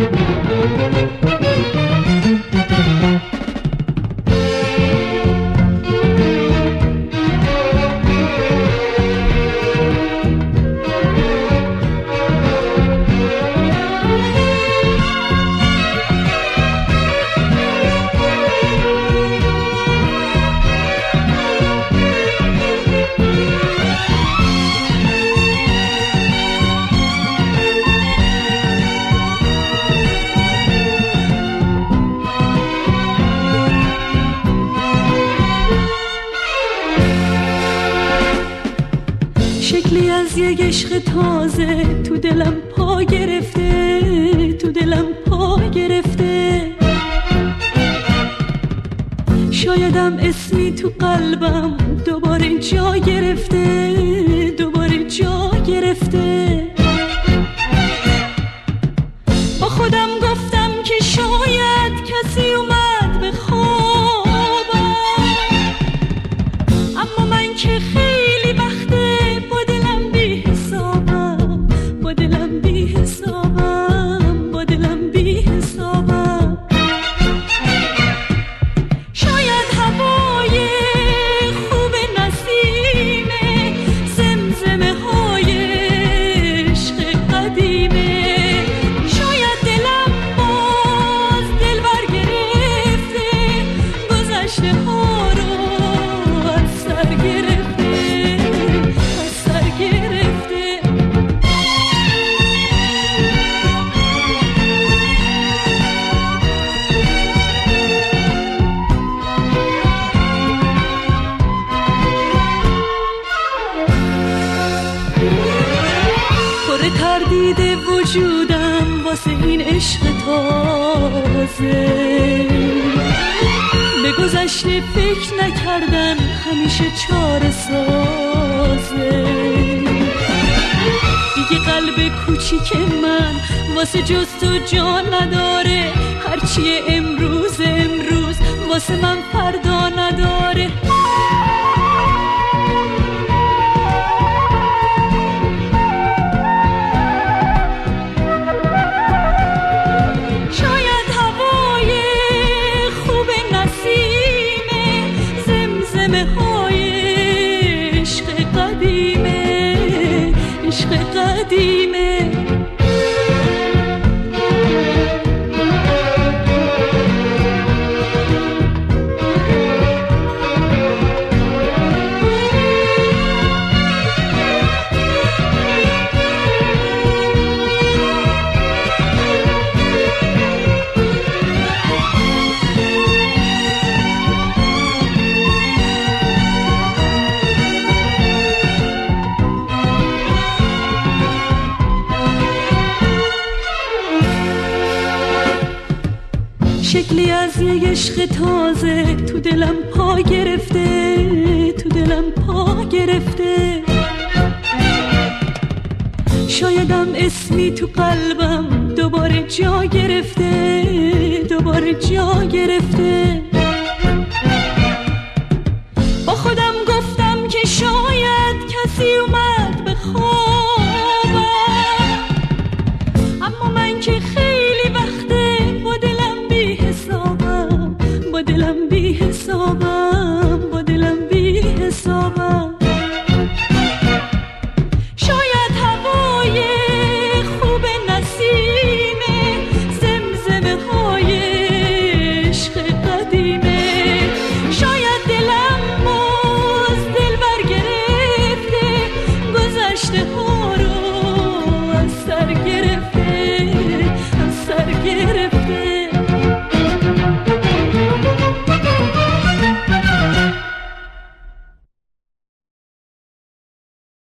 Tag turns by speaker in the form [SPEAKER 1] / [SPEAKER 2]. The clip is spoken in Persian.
[SPEAKER 1] شکلی از یک عشق تازه تو دلم پا گرفته، تو دلم پا گرفته. شایدم اسمی تو قلبم دوباره جا گرفته، دوباره جا گرفته. با خودم گفتم که شاید کسی اومد به خوابم، اما من که خیلی وقته با دلم بی حسابم، با دلم بی حسابم، با دلم بی حسابم. شاید هوای خوب نسیمه، زمزمه های عشق قدیمه. شاید دلم باز دل بر گرفته، گذشته ها رو از سر گرفته، از سر گرفته. پر تردید وجودم واسه این عشق تازه. به گذشته فکر نکردن همیشه چاره سازه. دیگه قلب کوچیک من واسه جز تو جا نداره، هرچی امروز امروز واسه من فردا نداره. شاید هوای خوب نسیمه، زمزمه های عشق قدیمه، عشق قدیمه. شکلی از یک عشق تازه تو دلم پا گرفته، تو دلم پا گرفته. شایدم اسمی تو قلبم دوباره جا گرفته، دوباره جا گرفته. با خودم گفتم که شاید کسی اومد به خوابم، اما من که خیلی وقته با دلم بی حسابم، با دلم بی حسابم.